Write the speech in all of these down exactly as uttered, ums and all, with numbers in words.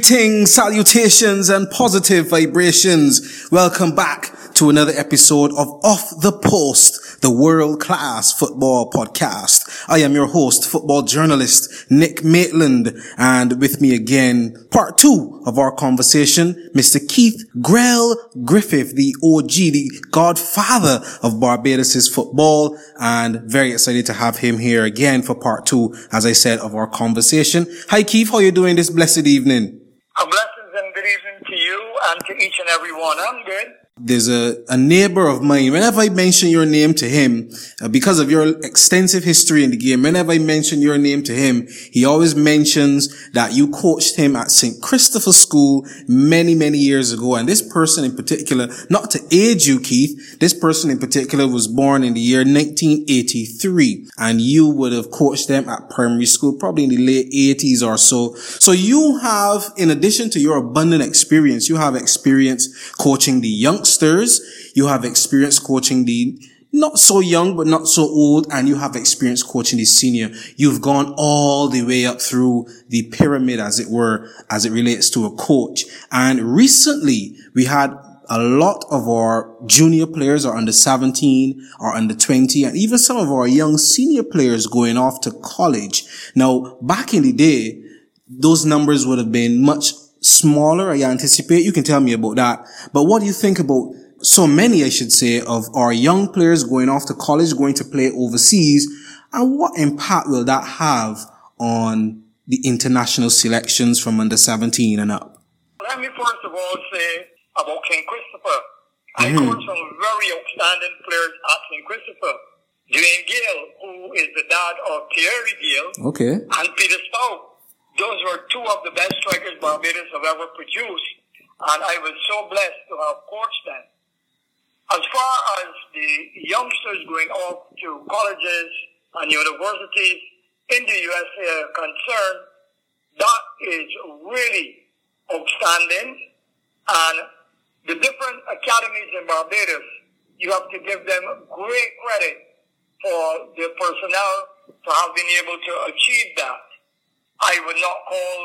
Greetings, salutations, and positive vibrations. Welcome back to another episode of Off the Post, the world-class football podcast. I am your host, football journalist Nick Maitland, and with me again, part two of our conversation, Mister Keith Grell Griffith, the O G, the godfather of Barbados' football, and very excited to have him here again for part two, as I said, of our conversation. Hi Keith, how are you doing this blessed evening? A blessings and good evening to you and to each and every one. I'm good. There's a, a neighbor of mine, whenever I mention your name to him, uh, because of your extensive history in the game, whenever I mention your name to him, he always mentions that you coached him at Saint Christopher School many, many years ago. And this person in particular, not to age you, Keith, this person in particular was born in the year nineteen eighty-three. And you would have coached them at primary school, probably in the late eighties or so. So you have, in addition to your abundant experience, you have experience coaching the youngsters. You have experience coaching the not so young but not so old, and you have experience coaching the senior. You've gone all the way up through the pyramid, as it were, as it relates to a coach. And recently we had a lot of our junior players are under seventeen or under twenty, and even some of our young senior players going off to college. Now, back in the day, those numbers would have been much smaller, I anticipate. You can tell me about that. But what do you think about so many, I should say, of our young players going off to college, going to play overseas, and what impact will that have on the international selections from under seventeen and up? Let me first of all say about Saint Christopher. I Mm-hmm. coached some very outstanding players at Saint Christopher. Dwayne Gale, who is the dad of Thierry Gale, Okay. and Peter Stout. Those were two of the best strikers Barbados have ever produced, and I was so blessed to have coached them. As far as the youngsters going off to colleges and universities in the U S A are concerned, that is really outstanding. And the different academies in Barbados, you have to give them great credit for their personnel for have been able to achieve that. I would not call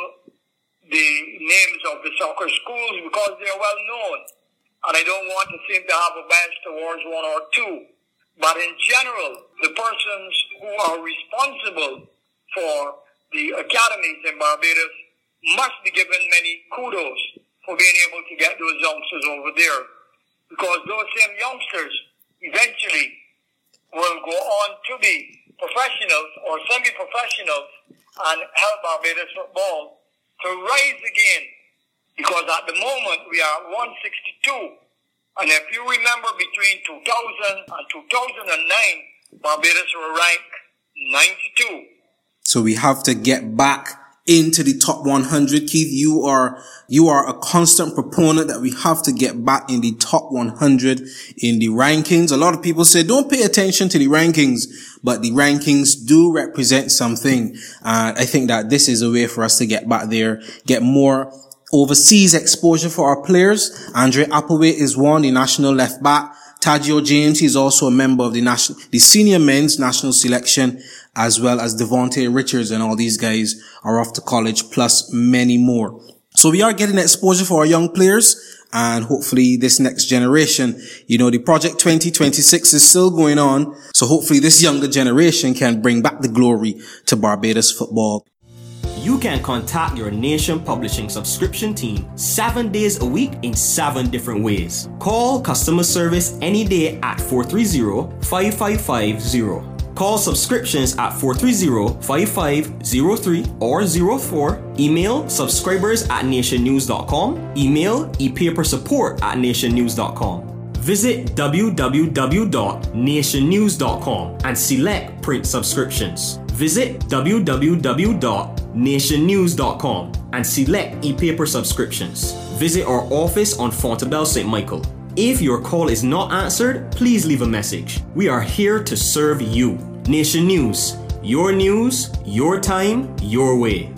the names of the soccer schools because they are well known, and I don't want to seem to have a bias towards one or two. But in general, the persons who are responsible for the academies in Barbados must be given many kudos for being able to get those youngsters over there, because those same youngsters eventually will go on to be professionals or semi-professionals and help Barbados football to rise again, because at the moment we are one sixty-two, and if you remember between two thousand and two thousand nine, Barbados were ranked ninety-two. So we have to get back into the top one hundred. Keith, you are you are a constant proponent that we have to get back in the top one hundred in the rankings. A lot of people say don't pay attention to the rankings, but the rankings do represent something. Uh, I think that this is a way for us to get back there, get more overseas exposure for our players. Andre Applewhite is one, the national left back. Tadeo James, he's also a member of the national, the senior men's national selection, as well as Devontae Richards, and all these guys are off to college, plus many more. So we are getting exposure for our young players, and hopefully this next generation, you know, the Project twenty twenty-six is still going on. So hopefully this younger generation can bring back the glory to Barbados football. You can contact your Nation Publishing subscription team seven days a week in seven different ways. Call customer service any day at four three zero, five five five zero. Call subscriptions at four three zero, five five zero three or zero four. Email subscribers at nation news dot com. Email ePaper support at nation news dot com. Visit w w w dot nation news dot com and select print subscriptions. Visit w w w dot nation news dot com and select ePaper subscriptions. Visit our office on Fontabelle Saint Michael. If your call is not answered, please leave a message. We are here to serve you. Nation News, your news, your time, your way.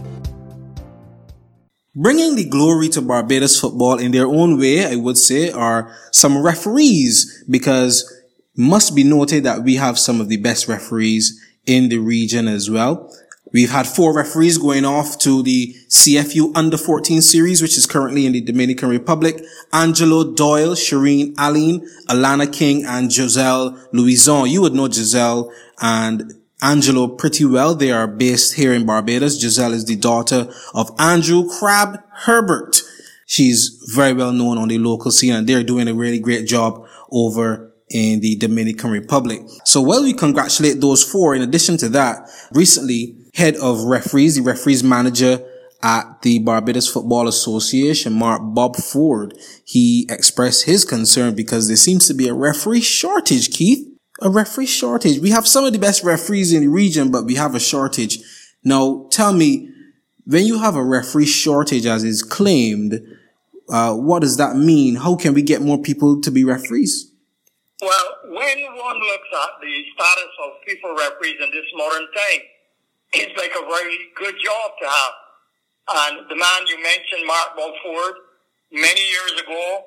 Bringing the glory to Barbados football in their own way, I would say, are some referees, because it must be noted that we have some of the best referees in the region as well. We've had four referees going off to the C F U under fourteen series, which is currently in the Dominican Republic. Angelo Doyle, Shireen Aline, Alana King, and Giselle Louison. You would know Giselle and Angelo pretty well. They are based here in Barbados. Giselle is the daughter of Andrew Crab Herbert. She's very well known on the local scene, and they're doing a really great job over in the Dominican Republic. So while we congratulate those four, in addition to that, recently, head of referees, the referees manager at the Barbados Football Association, Mark Bob Ford, he expressed his concern because there seems to be a referee shortage, Keith. A referee shortage. We have some of the best referees in the region, but we have a shortage. Now, tell me, when you have a referee shortage as is claimed, uh, what does that mean? How can we get more people to be referees? Well, when one looks at the status of FIFA referees in this modern time, it's like a very good job to have. And the man you mentioned, Mark Balford, many years ago,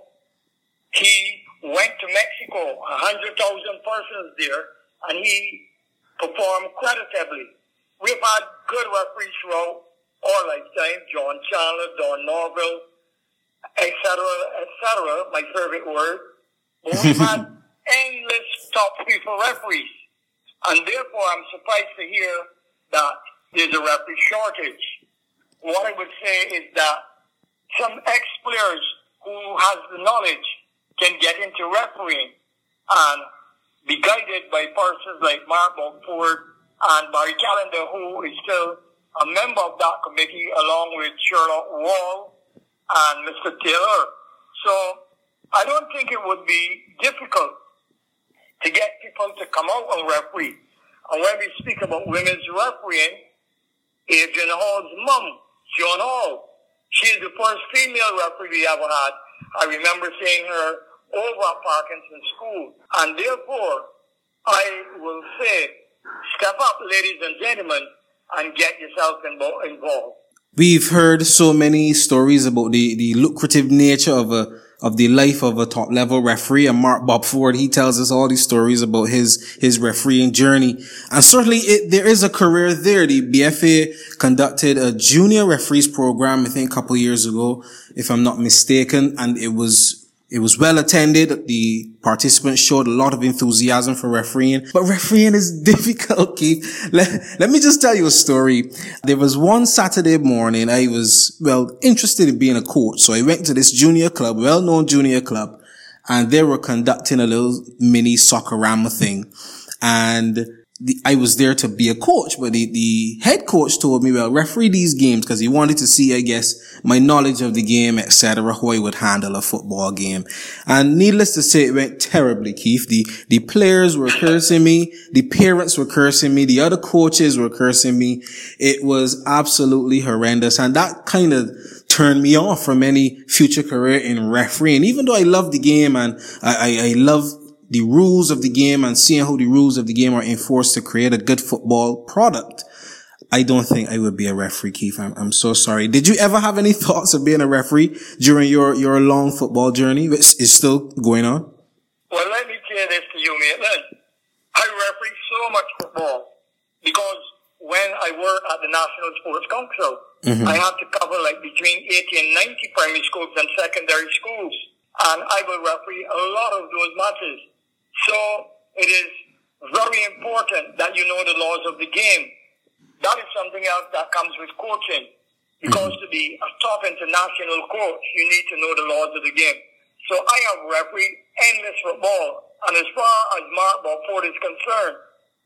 he went to Mexico, one hundred thousand persons there, and he performed creditably. We've had good referees throughout our lifetime, John Chandler, Don Norville, et cetera, et cetera, my favorite word. But we've had endless top FIFA referees. And therefore, I'm surprised to hear that there's a referee shortage. What I would say is that some ex-players who has the knowledge can get into refereeing and be guided by persons like Mark Balford and Barry Callender, who is still a member of that committee, along with Sherlock Wall and Mister Taylor. So I don't think it would be difficult to get people to come out and referee. And when we speak about women's refereeing, Adrian Hall's mom, Joan Hall, she is the first female referee we ever had. I remember seeing her over at Parkinson School. And therefore, I will say, step up, ladies and gentlemen, and get yourself involved. We've heard so many stories about the, the lucrative nature of a of the life of a top level referee, and Mark Bob Ford, he tells us all these stories about his his refereeing journey. And certainly it, there is a career there. The B F A conducted a junior referees program, I think a couple of years ago, if I'm not mistaken, and it was It was well attended. The participants showed a lot of enthusiasm for refereeing, but refereeing is difficult, Keith. Let, let me just tell you a story. There was one Saturday morning, I was, well, interested in being a coach. So I went to this junior club, well-known junior club, and they were conducting a little mini soccer-rama thing. And the, I was there to be a coach, but the, the head coach told me, well, referee these games, because he wanted to see, I guess, my knowledge of the game, et cetera, how I would handle a football game. And needless to say, it went terribly, Keith. The, the players were cursing me. The parents were cursing me. The other coaches were cursing me. It was absolutely horrendous. And that kind of turned me off from any future career in refereeing. Even though I love the game and I, I, I love the rules of the game and seeing how the rules of the game are enforced to create a good football product, I don't think I would be a referee, Keith. I'm, I'm so sorry. Did you ever have any thoughts of being a referee during your, your long football journey, which is still going on? Well, let me say this to you, Maitland. I referee so much football because when I worked at the National Sports Council, mm-hmm. I had to cover like between eighty and ninety primary schools and secondary schools. And I will referee a lot of those matches. So it is very important that you know the laws of the game. That is something else that comes with coaching. Because mm-hmm. to be a top international coach, you need to know the laws of the game. So I have refereed endless football. And as far as Mark Balford is concerned,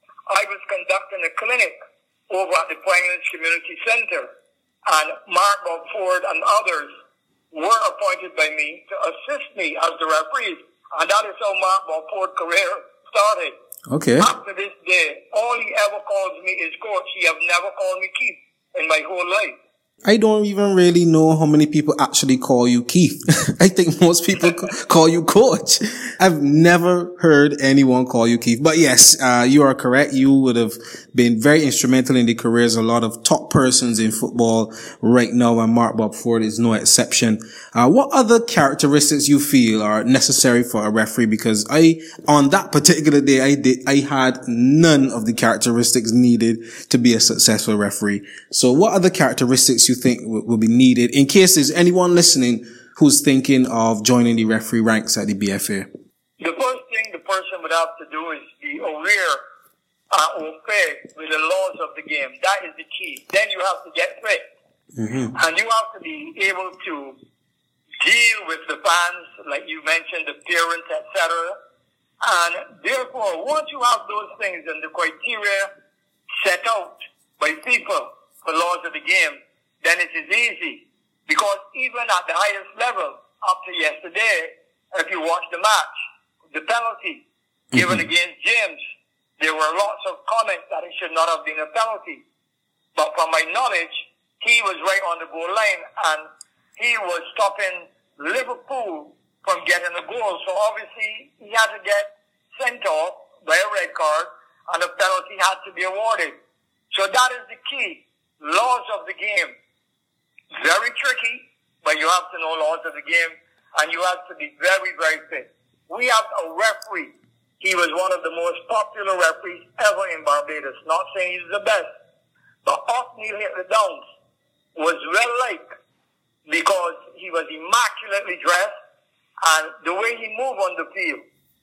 I was conducting a clinic over at the Pine Community Center. And Mark Balford and others were appointed by me to assist me as the referees. And that is how Mark Balford's career started. Okay. After this day, all he ever calls me is coach. He have never called me Keith in my whole life. I don't even really know how many people actually call you Keith. I think most people call you Coach. I've never heard anyone call you Keith. But yes, uh, you are correct. You would have been very instrumental in the careers of a lot of top persons in football right now, and Mark Bob Ford is no exception. Uh, what other characteristics you feel are necessary for a referee? Because I, on that particular day, I did, I had none of the characteristics needed to be a successful referee. So what other characteristics you think w- will be needed in case there's anyone listening who's thinking of joining the referee ranks at the B F A? The first thing the person would have to do is be aware uh, or fair with the laws of the game. That is the key. Then you have to get fit. Mm-hmm. And you have to be able to deal with the fans, like you mentioned, the parents, et cetera. And therefore, once you have those things and the criteria set out by FIFA for laws of the game, then it is easy. Because even at the highest level, up to yesterday, if you watch the match, the penalty mm-hmm. given against James, there were lots of comments that it should not have been a penalty. But from my knowledge, he was right on the goal line and he was stopping Liverpool from getting a goal. So obviously, he had to get sent off by a red card and a penalty had to be awarded. So that is the key. Laws of the game. Very tricky, but you have to know laws of the game and you have to be very, very fit. We have a referee. He was one of the most popular referees ever in Barbados. Not saying he's the best, but Othniel Hitler-Downs was well liked because he was immaculately dressed and the way he moved on the field,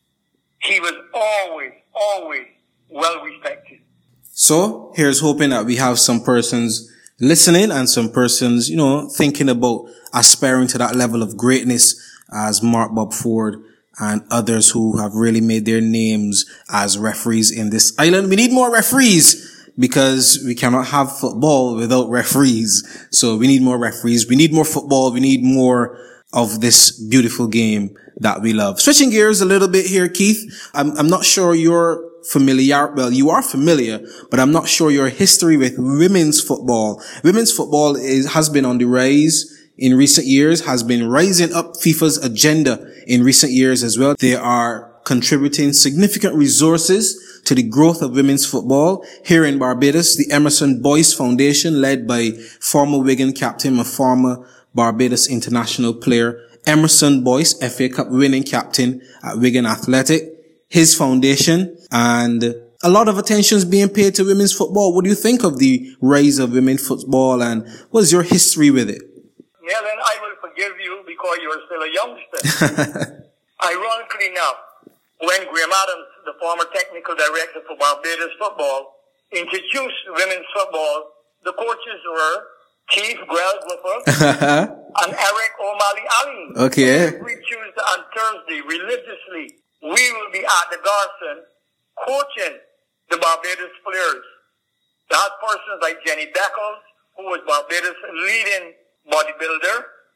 he was always, always well respected. So here's hoping that we have some persons listening and some persons, you know, thinking about aspiring to that level of greatness as Mark Bob Ford and others who have really made their names as referees in this island. We need more referees because we cannot have football without referees. So we need more referees. We need more football. We need more of this beautiful game that we love. Switching gears a little bit here, Keith. I'm, I'm not sure you're familiar. Well, you are familiar, but I'm not sure your history with women's football. Women's football is, has been on the rise in recent years, has been rising up FIFA's agenda in recent years as well. They are contributing significant resources to the growth of women's football. Here in Barbados, the Emerson Boyce Foundation, led by former Wigan captain and former Barbados international player Emerson Boyce, F A Cup winning captain at Wigan Athletic, his foundation, and a lot of attention is being paid to women's football. What do you think of the rise of women's football and what's your history with it? Helen, I will forgive you because you're still a youngster. Ironically enough, when Graham Adams, the former technical director for Barbados football, introduced women's football, the coaches were Keith Grell-Gluffer and Eric O'Malley Allen. Okay. Every Tuesday and Thursday, religiously, we will be at the Garson coaching the Barbados players. That persons like Jenny Beckles, who was Barbados' leading bodybuilder,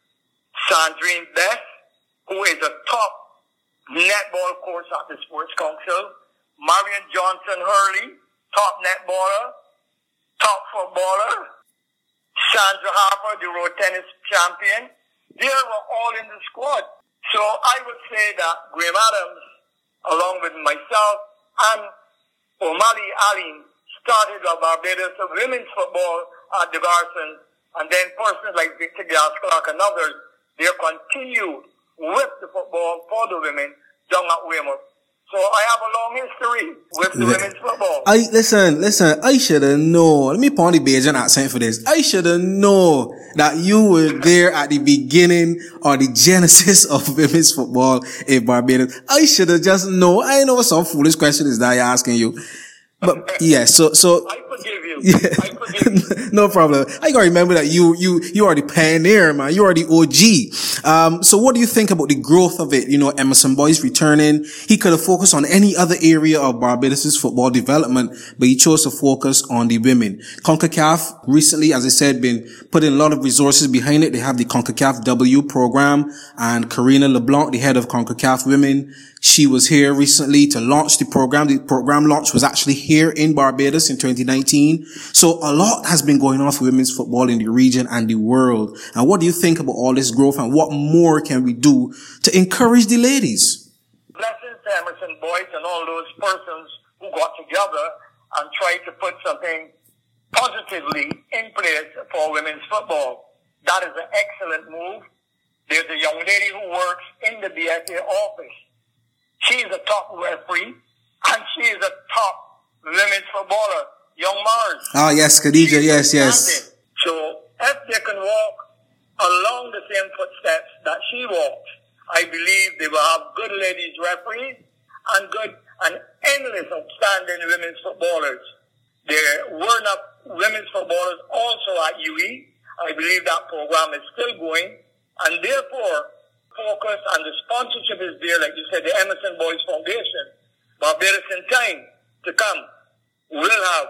Sandrine Beth, who is a top netball coach at the Sports Council, Marion Johnson Hurley, top netballer, top footballer, Sandra Harper, the road tennis champion. They were all in the squad. So I would say that Graham Adams, along with myself and O'Malley Allen, started our Barbados women's football at the Garson, and then persons like Victor Gas Clark and others, they continue with the football for the women down at Weymouth. So I have a long history with the women's football. I listen, listen. I should have known. Let me put on the Bajan accent for this. I should have known that you were there at the beginning or the genesis of women's football in Barbados. I should have just known. I know what some foolish question is that I'm asking you. But yeah, so so I forgive you. Yeah, I forgive you. No problem. I gotta remember that you you you are the pioneer, man. You are the O G. Um, so what do you think about the growth of it? You know, Emerson Boyce returning. He could have focused on any other area of Barbados' football development, but he chose to focus on the women. CONCACAF recently, as I said, been putting a lot of resources behind it. They have the CONCACAF W program, and Karina LeBlanc, the head of CONCACAF Women, she was here recently to launch the program. The program launch was actually here in Barbados in twenty nineteen. nineteen. So a lot has been going on for women's football in the region and the world. And what do you think about all this growth, and what more can we do to encourage the ladies? Blessings to Emerson Boys and all those persons who got together and tried to put something positively in place for women's football. That is an excellent move. There's a young lady who works in the B S A office. She's a top referee, and she is a top women's footballer, young Mars. Ah, yes, Khadija, yes, yes. So if they can walk along the same footsteps that she walks, I believe they will have good ladies referees and good and endless outstanding women's footballers. There were not women's footballers also at U E. I believe that program is still going, and therefore focus and the sponsorship is there, like you said, the Emerson Boys Foundation. Barbados in time to come will have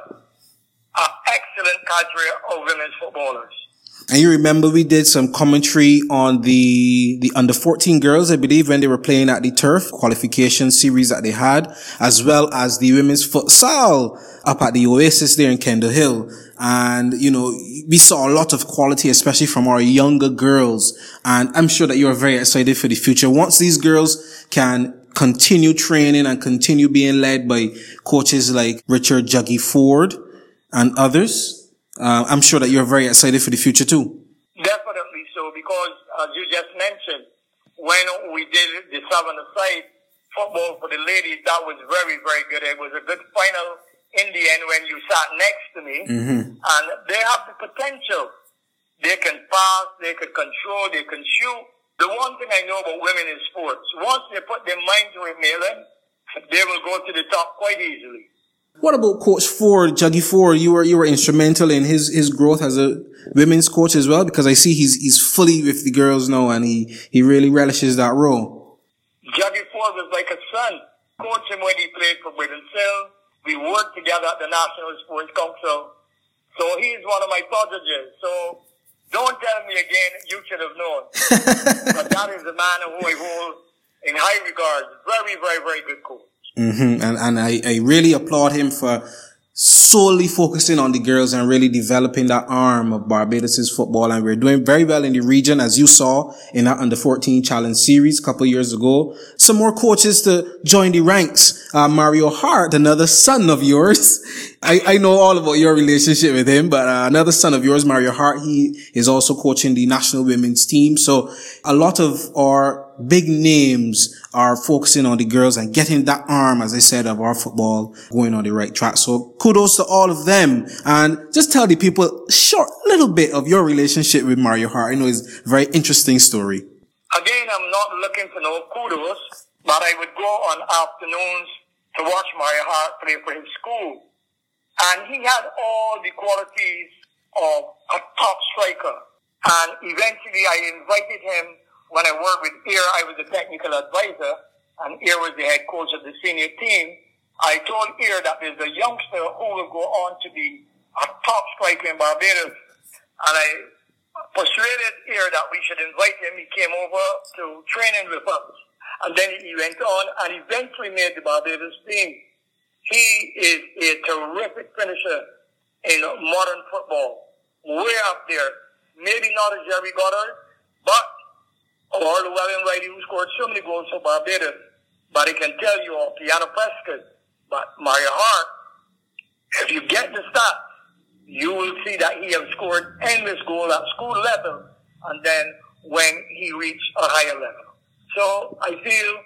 an excellent cadre of women's footballers. And you remember we did some commentary on the the under fourteen girls, I believe, when they were playing at the Turf qualification series that they had, as well as the women's futsal up at the Oasis there in Kendall Hill. And, you know, we saw a lot of quality, especially from our younger girls. And I'm sure that you're very excited for the future. Once these girls can continue training and continue being led by coaches like Richard Juggy Ford and others, Uh, I'm sure that you're very excited for the future too. Definitely so, because as you just mentioned, when we did the seven-a-side football for the ladies, that was very, very good. It was a good final in the end when you sat next to me. Mm-hmm. And they have the potential. They can pass, they can control, they can shoot. The one thing I know about women in sports, once they put their mind to it, Malin, they will go to the top quite easily. What about Coach Ford, Juggy Ford? You were, you were instrumental in his, his growth as a women's coach as well, because I see he's, he's fully with the girls now, and he, he really relishes that role. Juggy Ford was like a son. Coach him when he played for Britain Hill. We worked together at the National Sports Council. So he's one of my proteges. So don't tell me again, you should have known. But that is the man who I hold in high regard. Very, very, very good coach. Mm-hmm. And, and I, I really applaud him for solely focusing on the girls and really developing that arm of Barbados' football. And we're doing very well in the region, as you saw in that under fourteen challenge series a couple of years ago. Some more coaches to join the ranks. Uh, Mario Hart, another son of yours. I, I know all about your relationship with him, but uh, another son of yours, Mario Hart, he is also coaching the national women's team. So a lot of our big names are focusing on the girls and getting that arm, as I said, of our football going on the right track. So kudos to all of them. And just tell the people a short little bit of your relationship with Mario Hart. I know it's a very interesting story. Again, I'm not looking for no kudos, but I would go on afternoons to watch Mario Hart play for his school. And he had all the qualities of a top striker. And eventually I invited him. When I worked with Ear, I was a technical advisor, and Ear was the head coach of the senior team. I told Ear that there's a youngster who will go on to be a top striker in Barbados. And I persuaded Ear that we should invite him. He came over to training with us. And then he went on and eventually made the Barbados team. He is a terrific finisher in modern football. Way up there. Maybe not as Jerry Goddard, but or Llewellyn Whitey, who scored so many goals for Barbados. But I can tell you, or Piano Prescott, but Mario Hart, if you get the stats, you will see that he has scored endless goals at school level, and then when he reached a higher level. So I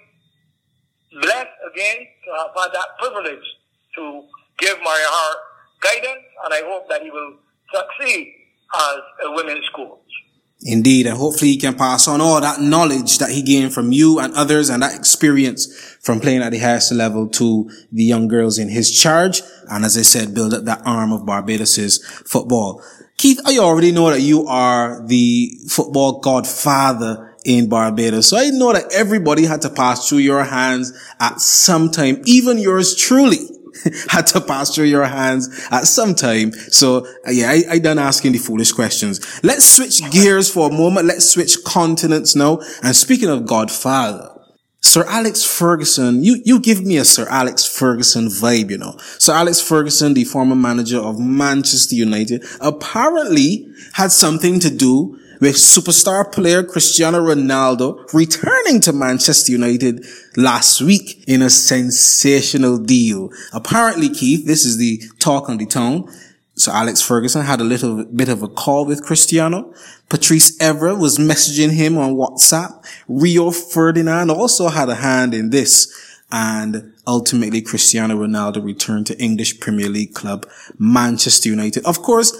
feel blessed again to have had that privilege to give Mario Hart guidance, and I hope that he will succeed as a women's coach. Indeed, and hopefully he can pass on all that knowledge that he gained from you and others, and that experience from playing at the highest level to the young girls in his charge. And as I said, build up that arm of Barbados' football. Keith, I already know that you are the football godfather in Barbados. So I know that everybody had to pass through your hands at some time, even yours truly. had to pass through your hands at some time. So, uh, yeah, I, I done asking the foolish questions. Let's switch gears for a moment. Let's switch continents now. And speaking of Godfather, Sir Alex Ferguson, you, you give me a Sir Alex Ferguson vibe, you know. Sir Alex Ferguson, the former manager of Manchester United, apparently had something to do with superstar player Cristiano Ronaldo returning to Manchester United last week in a sensational deal. Apparently, Keith, this is the talk on the town. So Alex Ferguson had a little bit of a call with Cristiano. Patrice Evra was messaging him on WhatsApp. Rio Ferdinand also had a hand in this. And ultimately, Cristiano Ronaldo returned to English Premier League club Manchester United. Of course,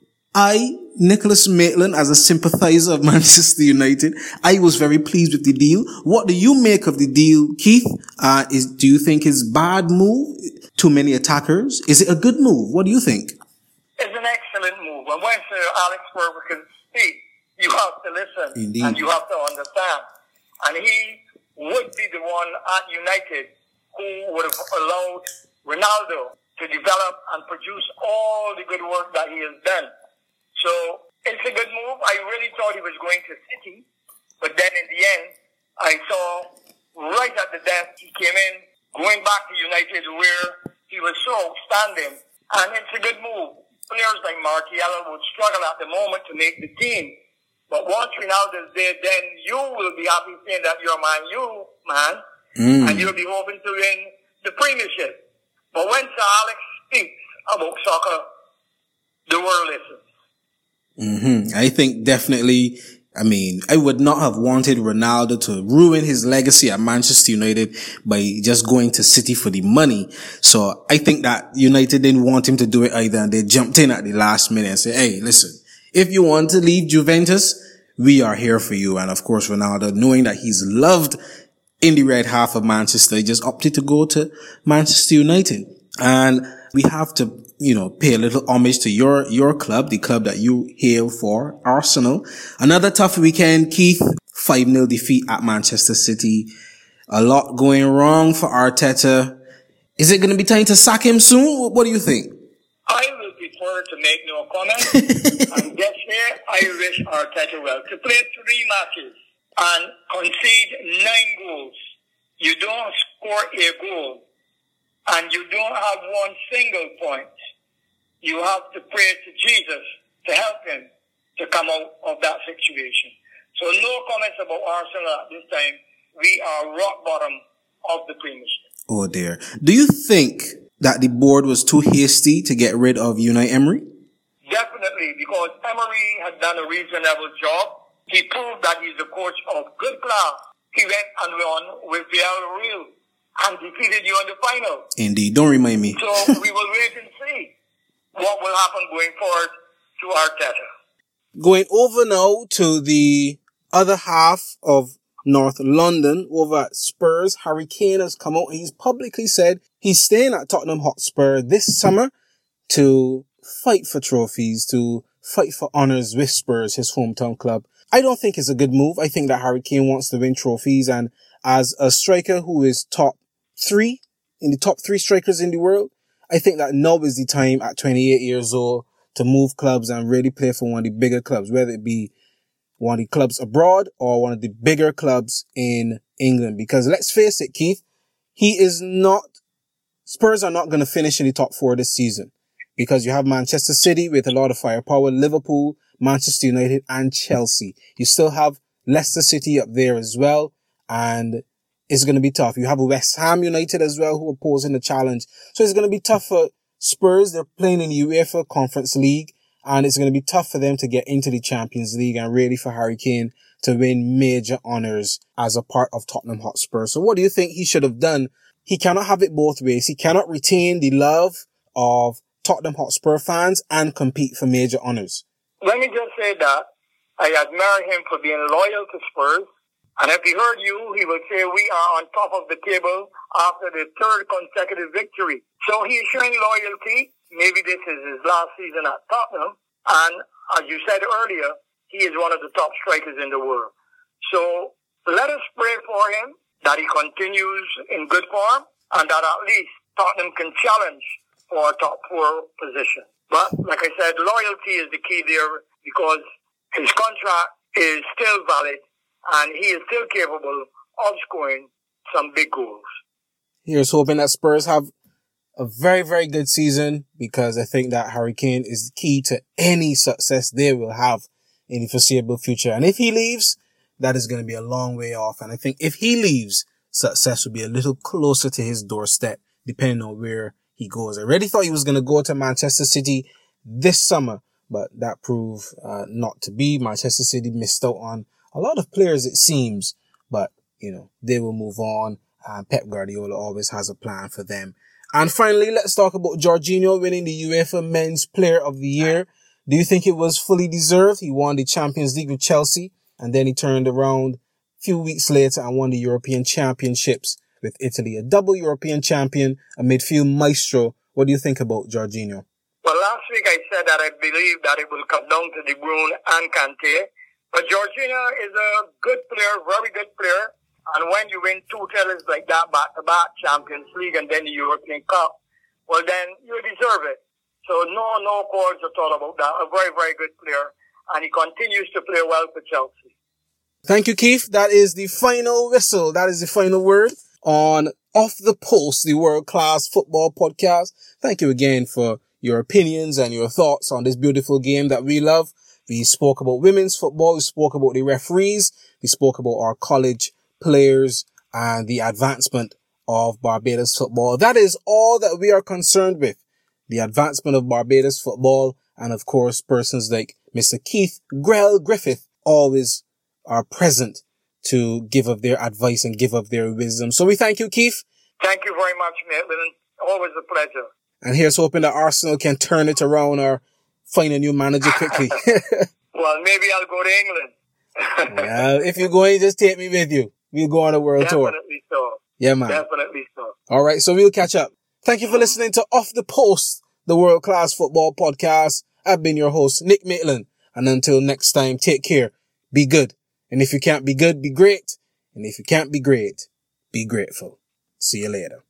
I, Nicholas Maitland, as a sympathizer of Manchester United, I was very pleased with the deal. What do you make of the deal, Keith? Uh, is, do you think it's a bad move? Too many attackers? Is it a good move? What do you think? It's an excellent move. And when Sir Alex Ferguson speaks, you have to listen. Indeed. And you have to understand. And he would be the one at United who would have allowed Ronaldo to develop and produce all the good work that he has done. So it's a good move. I really thought he was going to City, but then in the end, I saw right at the death he came in, going back to United where he was so outstanding. And it's a good move. Players like Martial would struggle at the moment to make the team. But once Ronaldo's there, then you will be happy saying that you're Man U, man, mm. and you'll be hoping to win the Premiership. But when Sir Alex speaks about soccer, the world listens. Mm-hmm. I think definitely, I mean, I would not have wanted Ronaldo to ruin his legacy at Manchester United by just going to City for the money. So I think that United didn't want him to do it either, and they jumped in at the last minute and said, hey, listen, if you want to leave Juventus, we are here for you. And of course, Ronaldo, knowing that he's loved in the red half of Manchester, he just opted to go to Manchester United. And we have to, you know, pay a little homage to your, your club, the club that you hail for, Arsenal. Another tough weekend, Keith, five nil defeat at Manchester City. A lot going wrong for Arteta. Is it going to be time to sack him soon? What do you think? I will prefer to make no comment. And just here, I wish Arteta well. To play three matches and concede nine goals. You don't score a goal. And you don't have one single point. You have to pray to Jesus to help him to come out of that situation. So no comments about Arsenal at this time. We are rock bottom of the Premiership. Oh dear. Do you think that the board was too hasty to get rid of Unai Emery? Definitely, because Emery had done a reasonable job. He proved that he's a coach of good class. He went and won with Villarreal and defeated you in the final. Indeed. Don't remind me. So we will wait and see what will happen going forward to Arteta. Going over now to the other half of North London, over at Spurs, Harry Kane has come out. He's publicly said he's staying at Tottenham Hotspur this summer to fight for trophies, to fight for honours with Spurs, his hometown club. I don't think it's a good move. I think that Harry Kane wants to win trophies, and as a striker who is top three, in the top three strikers in the world, I think that now is the time at twenty-eight years old to move clubs and really play for one of the bigger clubs, whether it be one of the clubs abroad or one of the bigger clubs in England. Because let's face it, Keith, he is not, Spurs are not going to finish in the top four this season, because you have Manchester City with a lot of firepower, Liverpool, Manchester United and Chelsea. You still have Leicester City up there as well, and it's going to be tough. You have West Ham United as well, who are posing a challenge. So it's going to be tough for Spurs. They're playing in the UEFA Conference League, and it's going to be tough for them to get into the Champions League, and really for Harry Kane to win major honours as a part of Tottenham Hotspur. So what do you think he should have done? He cannot have it both ways. He cannot retain the love of Tottenham Hotspur fans and compete for major honours. Let me just say that I admire him for being loyal to Spurs. And if he heard you, he would say we are on top of the table after the third consecutive victory. So he is showing loyalty. Maybe this is his last season at Tottenham. And as you said earlier, he is one of the top strikers in the world. So let us pray for him that he continues in good form and that at least Tottenham can challenge for a top four position. But like I said, loyalty is the key there, because his contract is still valid and he is still capable of scoring some big goals. Here's hoping that Spurs have a very, very good season, because I think that Harry Kane is the key to any success they will have in the foreseeable future. And if he leaves, that is going to be a long way off. And I think if he leaves, success will be a little closer to his doorstep, depending on where he goes. I already thought he was going to go to Manchester City this summer, but that proved uh, not to be. Manchester City missed out on a lot of players, it seems, but, you know, they will move on. And Pep Guardiola always has a plan for them. And finally, let's talk about Jorginho winning the UEFA Men's Player of the Year. Do you think it was fully deserved? He won the Champions League with Chelsea, and then he turned around a few weeks later and won the European Championships with Italy. A double European champion, a midfield maestro. What do you think about Jorginho? Well, last week I said that I believe that it will come down to De Bruyne and Kante. But Jorginho is a good player, very good player. And when you win two titles like that, back-to-back, Champions League and then the European Cup, well, then you deserve it. So no, no quarrels at all about that. A very, very good player. And he continues to play well for Chelsea. Thank you, Keith. That is the final whistle. That is the final word on Off the Post, the world-class football podcast. Thank you again for your opinions and your thoughts on this beautiful game that we love. We spoke about women's football. We spoke about the referees. We spoke about our college players and the advancement of Barbados football. That is all that we are concerned with. The advancement of Barbados football, and of course, persons like Mister Keith Grell Griffith always are present to give of their advice and give of their wisdom. So we thank you, Keith. Thank you very much, Maitland. Always a pleasure. And here's hoping that Arsenal can turn it around or find a new manager quickly. Well, maybe I'll go to England. Well, if you're going, just take me with you. We'll go on a world Definitely tour. Definitely so. Yeah, man. Definitely so. All right, so we'll catch up. Thank you for listening to Off the Post, the world-class football podcast. I've been your host, Nick Maitland. And until next time, take care. Be good. And if you can't be good, be great. And if you can't be great, be grateful. See you later.